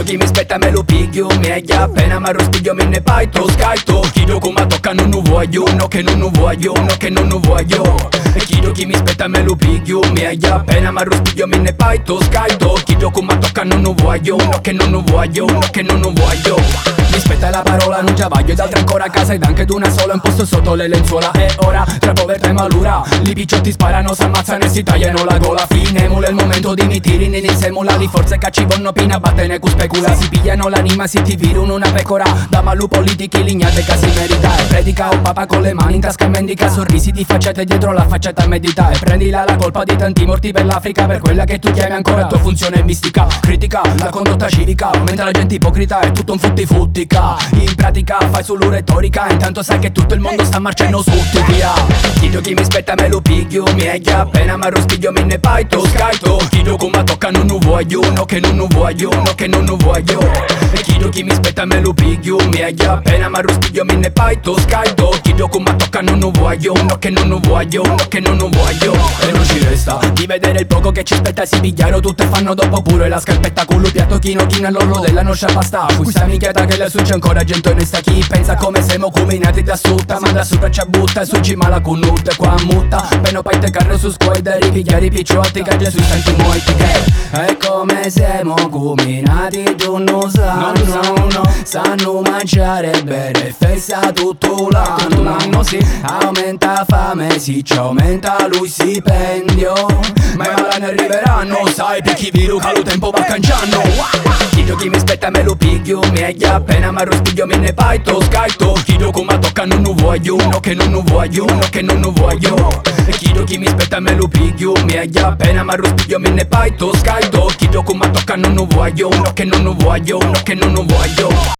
Chiedo chi mi aspetta me lo piglio, meglio appena mi arrostiglio me ne paito, scaito. Chiedo come tocca non voglio, no che non voglio, no che non voglio. E chiedo chi mi aspetta me lo piglio, meglio appena mi arrostiglio me ne paito, scaito. Chiedo come tocca non voglio, no che non voglio, no che non voglio. Mi aspetta la parola, non già voglio, ed altre ancora a casa ed anche d'una sola, un posto sotto le lenzuola. E ora, tra povertà e malura, li picciotti sparano, s'ammazzano e si tagliano la gola. Finemula, è il momento di mi tiri, ne semula, li forze cacci vonno pina, battene cu specula. Si pigliano l'anima, si ti virano una pecora, da malu politichi lignate che si merita. E predica un papa con le mani in tasca mendica, sorrisi di facciate dietro la facciata medita. E prendila la colpa di tanti morti per l'Africa, per quella che tu chiami ancora tua funzione mistica. Critica la condotta civica, aumenta la gente ipocrita, è tutto un futti-futtica. In pratica fai solo retorica, intanto sai che tutto il mondo sta marciando su via. Chiedo chi mi aspetta me lo piglio, meglio appena mi arrostiglio me ne paito, scaito. Chiedo come tocca non voglio, no che non voglio, no che non voglio. E chiedo chi mi aspetta me lo piglio, meglio appena mi arrostiglio me ne paito, scaito. Chiedo come tocca non voglio, no che non voglio, no che non voglio. E non ci resta di vedere il poco che ci aspetta, si pigliano tutte fanno dopo pure la scarpetta con lo piatto chino all'orlo della nostra pasta. Questa minchiata che le succede ancora gente onesta, chi pensa come siamo combinati da sutta, ma da sopra ci butta e su cima la connuta. Qua mutta, bene poi te carro su squadra, ripigliare i picciotti che Gesù senti molti che è come siamo combinati, tu non sanno mangiare bene, festa tutto l'anno, sì. Aumenta fame, sì, ci aumenta lo stipendio, ma i malani arriveranno, sai perché viru che lo tempo va cangiando. Chiedo chi mi aspetta me lo piglio, meglio appena mi arrostiglio me ne paito, scaito. Chiedo come tocca non voglio, no che non voglio, no che non voglio. E chiedo chi mi aspetta me lo piglio, meglio appena mi arrostiglio me ne paito, scaito. Chiedo come tocca non voglio, no che non voglio, no che non voglio.